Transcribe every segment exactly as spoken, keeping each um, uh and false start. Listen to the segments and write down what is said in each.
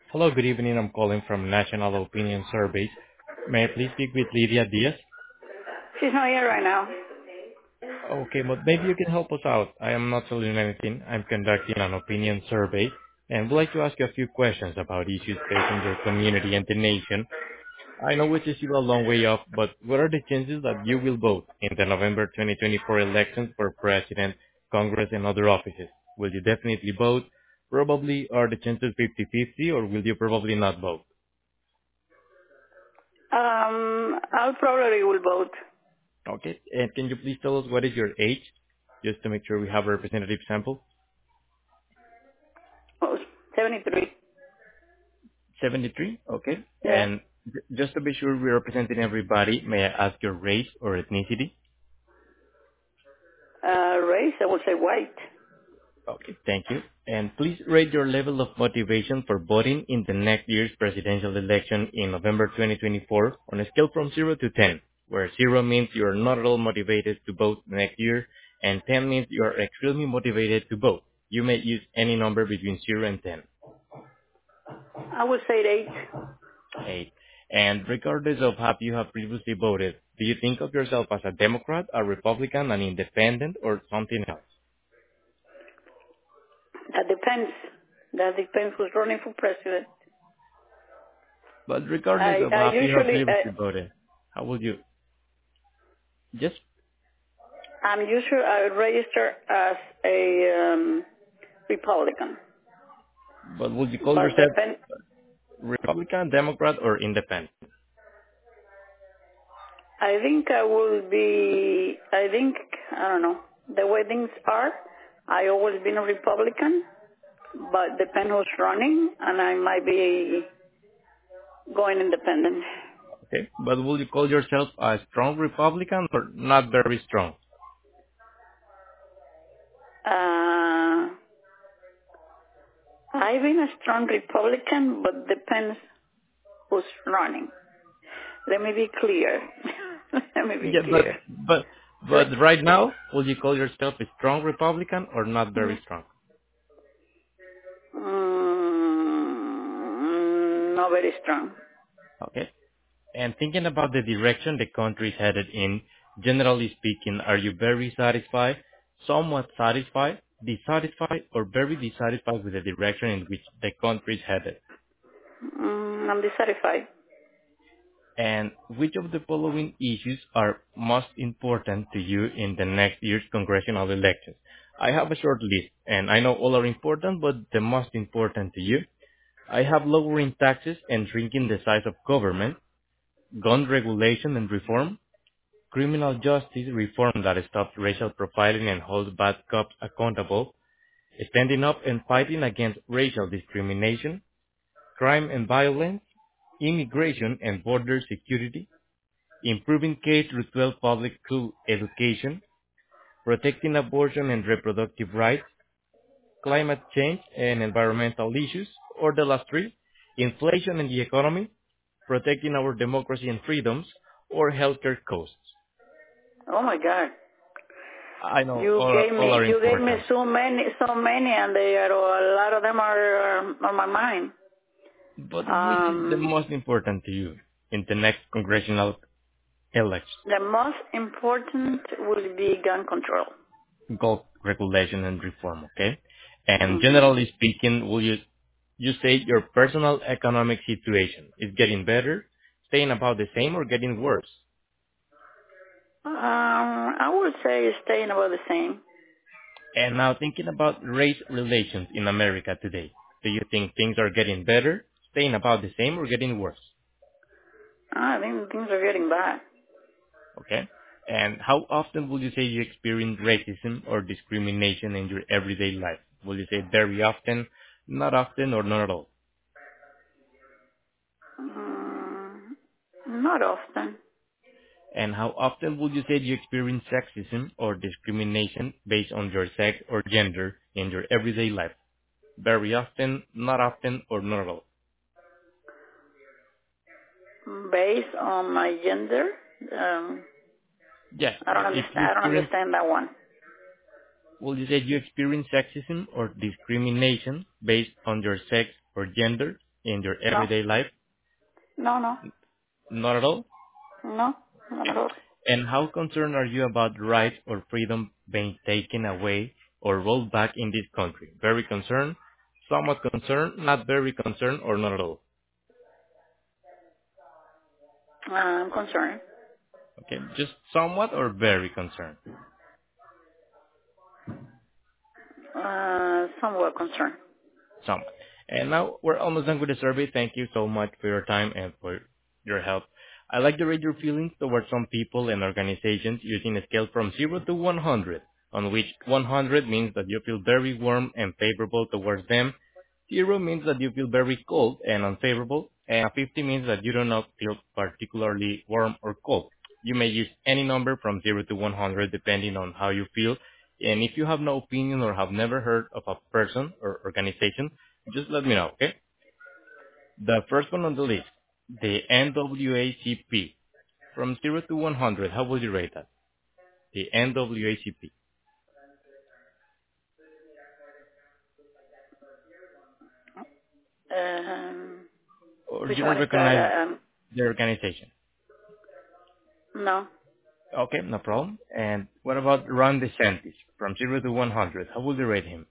Hello, good evening. I'm calling from National Opinion Surveys. May I please speak with Lydia Diaz? She's not here right now. Okay, but maybe you can help us out. I am not selling anything. I'm conducting an opinion survey and would like to ask you a few questions about issues facing your community and the nation. I know which is still a long way off, but what are the chances that you will vote in the November twenty twenty-four elections for president, Congress, and other offices? Will you definitely vote? Probably are the chances fifty-fifty, or will you probably not vote? Um, I'll probably will vote. Okay. And can you please tell us what is your age, just to make sure we have a representative sample? Oh, seventy-three. seventy-three. Okay. Yeah. And j- just to be sure we're representing everybody, may I ask your race or ethnicity? Uh, race, I would say white. Okay. Thank you. And please rate your level of motivation for voting in the next year's presidential election in November twenty twenty-four on a scale from zero to ten, where zero means you are not at all motivated to vote next year, and ten means you are extremely motivated to vote. You may use any number between zero and ten. I would say eight. Eight. And regardless of how you have previously voted, do you think of yourself as a Democrat, a Republican, an independent, or something else? That depends. That depends who's running for president. But regardless I, of I how you have usually, previously uh, voted, how would you? Just, I'm usually, I register as a um, Republican. but would you call But yourself depend, Republican, Democrat, or independent? I think I will be, I think, I don't know, the way things are, I always been a Republican, but depend who's running, and I might be going independent. Okay. But would you call yourself a strong Republican or not very strong? Uh, I've been a strong Republican, but depends who's running. Let me be clear. Let me be Yeah, but clear. but Like, but right now, would you call yourself a strong Republican or not very strong? mm, not very strong. Okay. And thinking about the direction the country is headed in, generally speaking, are you very satisfied, somewhat satisfied, dissatisfied, or very dissatisfied with the direction in which the country is headed? Mm, I'm dissatisfied. And which of the following issues are most important to you in the next year's congressional elections? I have a short list, and I know all are important, but the most important to you. I have lowering taxes and shrinking the size of government, gun regulation and reform, criminal justice reform that stops racial profiling and holds bad cops accountable, standing up and fighting against racial discrimination, crime and violence, immigration and border security, improving K through twelve public school education, protecting abortion and reproductive rights, climate change and environmental issues, or the last three, inflation and the economy, protecting our democracy and freedoms, or healthcare costs. Oh my God. I know You all, gave all me, are you gave me important. so many, so many, and they are, a lot of them are um, on my mind. But which is the Um, most important to you in the next congressional election? the most important will be gun control. Golf regulation and reform, okay? And hmm generally speaking, will you you say your personal economic situation is getting better, staying about the same, or getting worse? Um, I would say staying about the same. And now thinking about race relations in America today, do you think things are getting better, staying about the same, or getting worse? I think things are getting bad. Okay? And how often would you say you experience racism or discrimination in your everyday life? Will you say very often, not often, or not at all? Mm, not often. And how often would you say you experience sexism or discrimination based on your sex or gender in your everyday life? Very often, not often, or not at all? Based on my gender, um, Yes. I don't If understand. you I don't experience, understand that one. will you say you experience sexism or discrimination based on your sex or gender? in your No, everyday life? no, no, Not at all. no, not at all. And how concerned are you about rights or freedom being taken away or rolled back in this country? Very concerned, somewhat concerned, not very concerned, or not at all? I'm concerned. Okay, just somewhat or very concerned? Uh, somewhat concerned. Somewhat. And now we're almost done with the survey. Thank you so much for your time and for your help. I'd like to read your feelings towards some people and organizations using a scale from zero to one hundred, on which one hundred means that you feel very warm and favorable towards them. Zero means that you feel very cold and unfavorable, and fifty means that you do not feel particularly warm or cold. You may use any number from zero to one hundred depending on how you feel. And if you have no opinion or have never heard of a person or organization, just let me know, okay? The first one on the list, the N W A C P. From zero to one hundred, how would you rate that? The N W A C P. Um, Or which you don't one is that? recognize Uh, Um, the organization? no, Okay, no problem. And what about Ron DeSantis? From zero to one hundred, how would you rate him?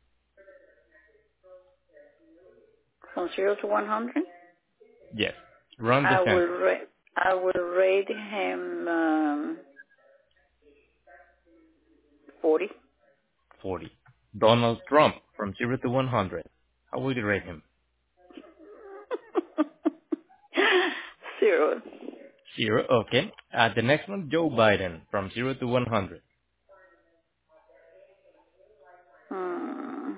from zero to one hundred. Yes, Ron I will DeSantis, rate. I will rate him um, forty. forty. Donald Trump, from zero to one hundred, how would you rate him? Zero. Zero, okay. Uh, the next one, Joe Biden, from zero to one hundred. Hmm.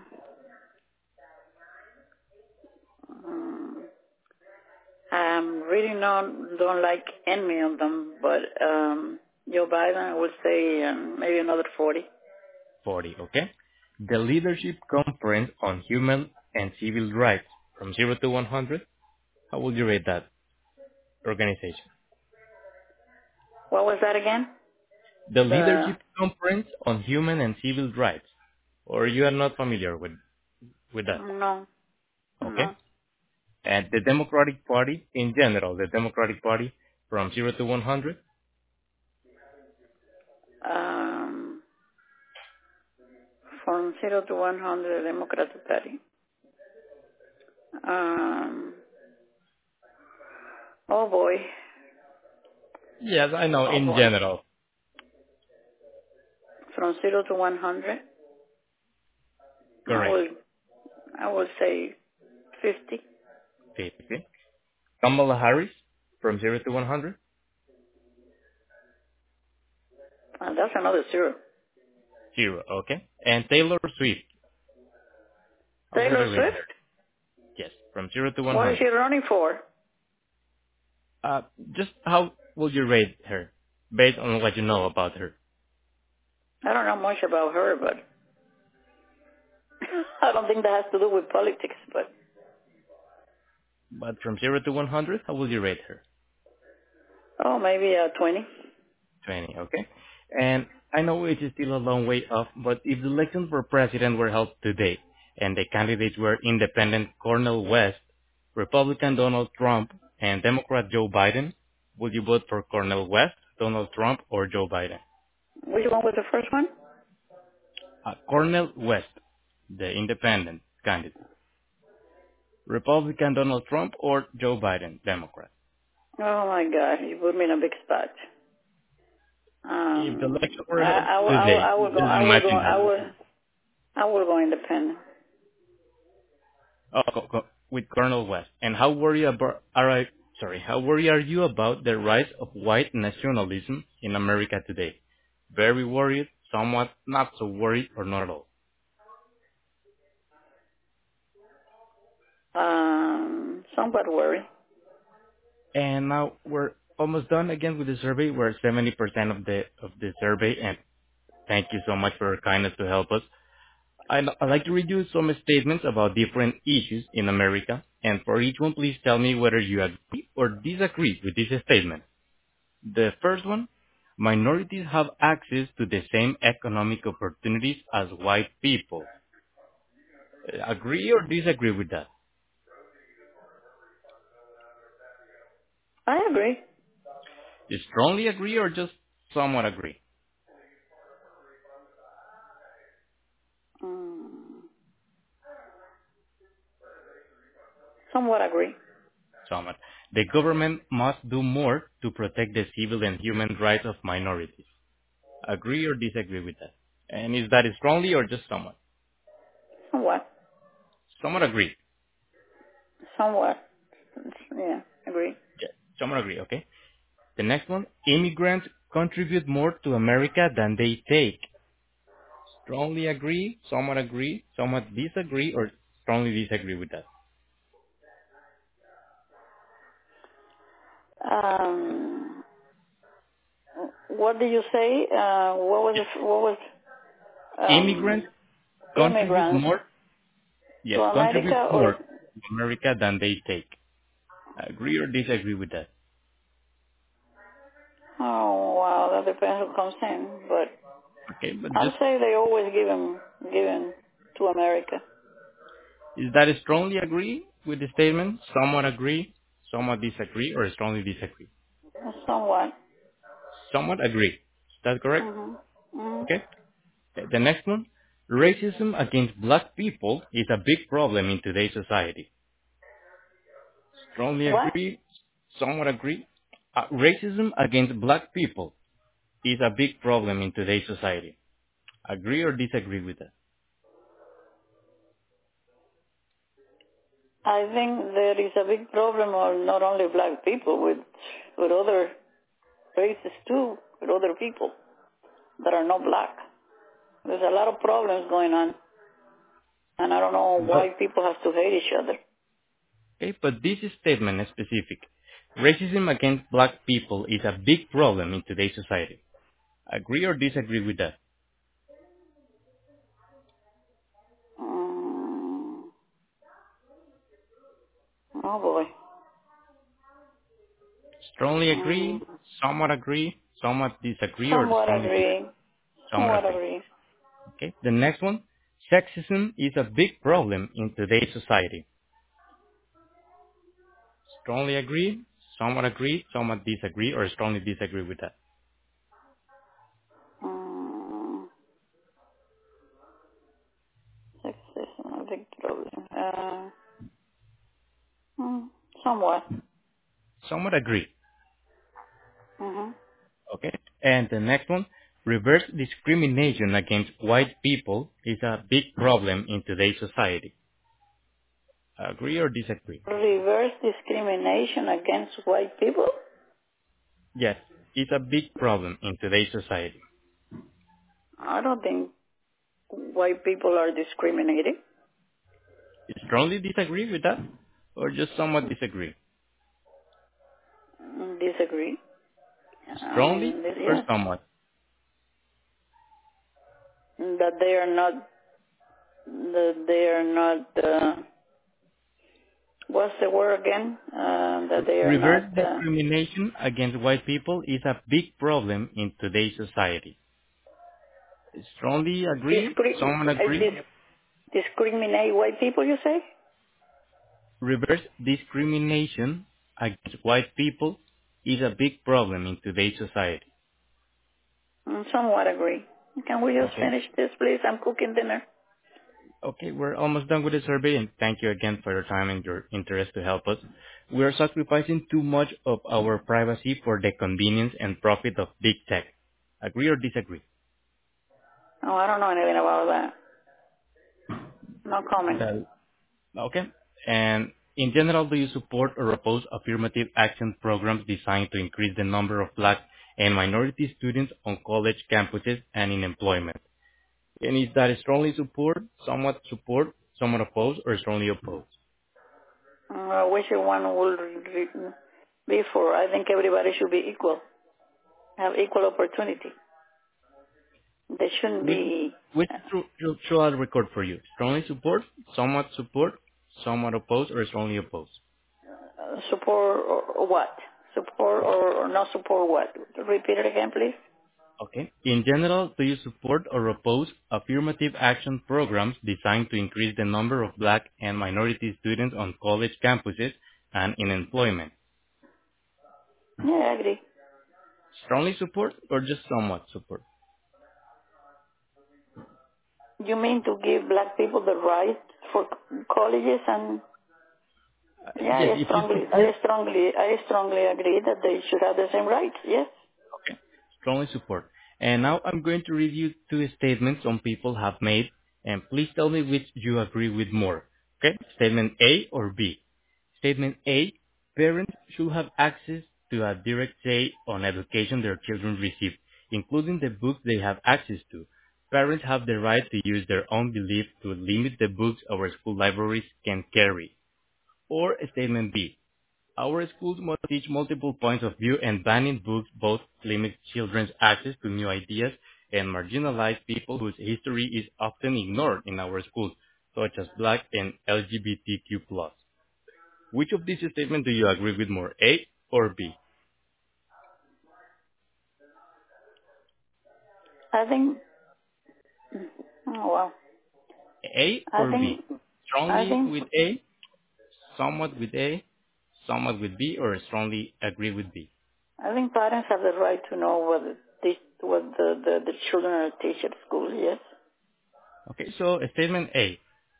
Hmm. Um, really not don't like any of them, but um, Joe Biden, I would say um, maybe another forty. forty, okay? The Leadership Conference on Human and Civil Rights, from zero to one hundred, how would you rate that organization? What was that again? The The Leadership Conference on Human and Civil Rights, or you are not familiar with, with that, no, okay? no. And the Democratic Party in general, the Democratic Party, from zero to one hundred, Um, from zero to one hundred, Democratic Party. Um, oh boy, yes, I know, oh in boy. general, From zero to one hundred, I correct, will I will say fifty. fifty. Kamala Harris, from zero to one hundred, Uh, that's another zero. zero, okay? And Taylor Swift, how would Taylor you rate Swift. her? Yes, from zero to What is she one hundred. running for? Uh, just how would you rate her based on what you know about her? I don't know much about her, but I don't think that has to do with politics. But But from zero to one hundred, how would you rate her? oh, maybe uh, twenty. twenty, okay? And I know it is still a long way off, but if the elections for president were held today and the candidates were independent Cornel West, Republican Donald Trump, and Democrat Joe Biden, would you vote for Cornel West, Donald Trump, or Joe Biden? Which one was the first one? Uh, Cornel West, the independent candidate. Republican Donald Trump or Joe Biden, Democrat. Oh my God, you put me in a big spot. If the Um, election were I, held I, will- I, will- today, I will go. just I will go. imagine I that. will. I will go independent. Oh, co- co- with Colonel West. And how worried about are I, sorry, how worried are you about the rise of white nationalism in America today? Very worried, somewhat not so worried, or not at all. Um, somewhat worried. And now we're almost done again with the survey. We're seventy percent of the of the survey, and thank you so much for your kindness to help us. I'd, I'd like to read you some statements about different issues in America, and for each one, please tell me whether you agree or disagree with this statement. The first one, minorities have access to the same economic opportunities as white people. Uh, Agree or disagree with that? agree. You strongly agree or just somewhat agree? Mm, somewhat agree. Somewhat. The government must do more to protect the civil and human rights of minorities. Agree or disagree with that? And is that strongly or just somewhat? Somewhat. Somewhat agree. Somewhat. Yeah, agree. Yeah, somewhat agree, okay? The next one, immigrants contribute more to America than they take. Strongly agree, somewhat agree, somewhat disagree, or strongly disagree with that? Um, what did you say? Uh, what was it, what was um, Immigrants contribute immigrants more, to yes, contribute America or more to America than they take. Agree or disagree with that? oh wow, that depends who comes in, but Okay, but I'll just, say they always give them given to America. is that a strongly agree with the statement? Somewhat agree, somewhat disagree, or strongly disagree? Somewhat. Somewhat agree. Is that correct? Mhm. Mhm. Okay. Okay, the next one. Racism against black people is a big problem in today's society. Strongly What? agree, somewhat agree. Uh, racism against black people is a big problem in today's society. Agree or disagree with that? I think there is a big problem of not only black people with with other races too, with other people that are not black. There's a lot of problems going on, and I don't know why Well, people have to hate each other. okay, but this statement is specific. Racism against black people is a big problem in today's society. Agree or disagree with that? Mm, oh boy. Strongly Mm, agree, somewhat agree, somewhat disagree, or somewhat strongly disagree? agree. Somewhat Somewhat agree. agree. Okay. The next one. Sexism is a big problem in today's society. Strongly agree, somewhat agree, somewhat disagree, or strongly disagree with that. Mm, sexism, a big problem. Uh, mm, somewhat. Somewhat agree. Mm-hmm. Okay. And the next one. Reverse discrimination against white people is a big problem in today's society. Agree or disagree? Reverse discrimination against white people? Yes, it's a big problem in today's society. I don't think white people are discriminated. Strongly disagree with that, or just somewhat disagree? Mm, disagree. I Strongly mean, this, or yes, somewhat? that they are not, that they are not, uh, what's the word again? Uh, that they are Reverse not, uh, discrimination against white people is a big problem in today's society. Strongly agree, discri- someone uh, agree. dis- discriminate white people, you say? Reverse discrimination against white people is a big problem in today's society. Mm, somewhat agree. Can we just Okay. finish this, please? I'm cooking dinner. Okay, we're almost done with the survey and thank you again for your time and your interest to help us. We are sacrificing too much of our privacy for the convenience and profit of big tech. Agree or disagree? Oh, I don't know anything about that. No comment. That Okay. And in general, do you support or oppose affirmative action programs designed to increase the number of black and minority students on college campuses and in employment? And is that strongly support, somewhat support, somewhat oppose, or strongly oppose? Mm, I wish one would re- be for. I think everybody should be equal, have equal opportunity. They shouldn't Which, be which uh, should should- should I record for you? Strongly support, somewhat support, somewhat oppose, or strongly oppose? support or, or what? Support or, or not support what? Repeat it again, please. Okay. In general, do you support or oppose affirmative action programs designed to increase the number of black and minority students on college campuses and in employment? Yeah, I agree. Strongly support or just somewhat support? You mean to give black people the right for colleges and Uh, yeah, yes, I if you strongly, support, I strongly, I strongly agree that they should have the same rights. Yes. okay, strongly support. And now I'm going to read you two statements some people have made, and please tell me which you agree with more. Okay, statement A or B. Statement A, parents should have access to a direct say on education their children receive, including the books they have access to. Parents have the right to use their own belief to limit the books our school libraries can carry. Or statement B, our schools must teach multiple points of view, and banning books both limits children's access to new ideas and marginalize people whose history is often ignored in our schools, such as Black and L G B T Q plus. Which of these statements do you agree with more, A or B? I think. Oh wow. A I or think. B? I Strongly think. with A, somewhat with A, somewhat with B, or strongly agree with B? I think parents have the right to know what the what the the, the children are teach at school. Yes. Okay, so statement A,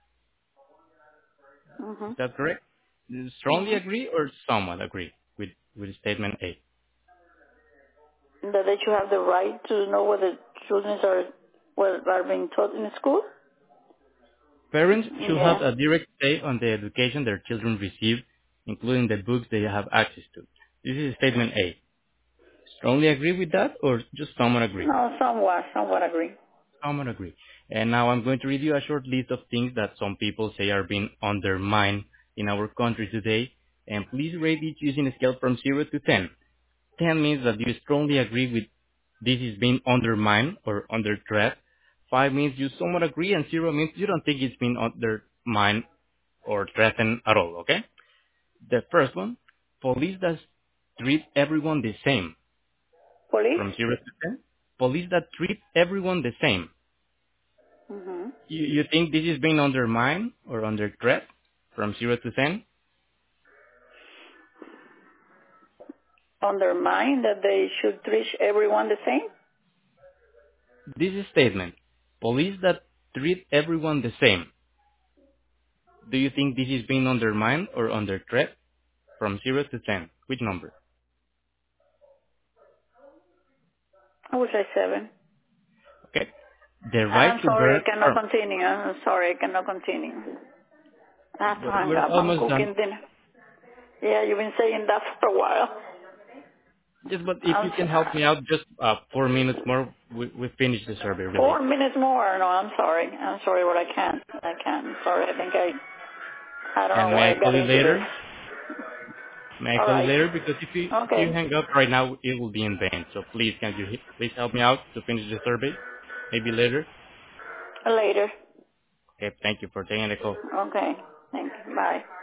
Mhm. is that correct? Strongly Mhm. agree or somewhat agree with, with statement A? That they should have the right to know what the children are what are being taught in school. Parents should have Yeah. a direct say on the education their children receive, including the books they have access to. This is statement A. Strongly agree with that or just somewhat agree? No, somewhat, somewhat agree. Common agree. And now I'm going to read you a short list of things that some people say are being undermined in our country today. And please rate each using a scale from zero to ten. ten means that you strongly agree with this is being undermined or under threat. five means you somewhat agree, and zero means you don't think it's being undermined or threatened at all, okay? The first one, police that treat everyone the same. Police? From zero to ten. Police that treat everyone the same. Mm-hmm. You, you think this is being undermined or under threat from zero to ten? Undermine that they should treat everyone the same? This is statement. Police that treat everyone the same. Do you think this is being undermined or under threat from zero to ten? Which number? I would say seven. Okay. The right I'm to sorry, bear I cannot arms. continue. I'm sorry, I cannot continue. I have to We're, hang we're up. I'm almost done. cooking dinner. Yeah, you've been saying that for a while. Yes, but if I'm you can help me so, out just uh, four minutes more, we, we finish the survey, really. four minutes more. No, I'm sorry. I'm sorry, but I can't. I can't. I'm sorry. I think I, I don't And know may why I I got call you into this. later? May I All call you right. later? Because if you, if you Okay. hang up right now, it will be in vain. So please, can you he- please help me out to finish the survey? Maybe later? Later. Okay, thank you for taking the call. Okay. Thank you. Bye.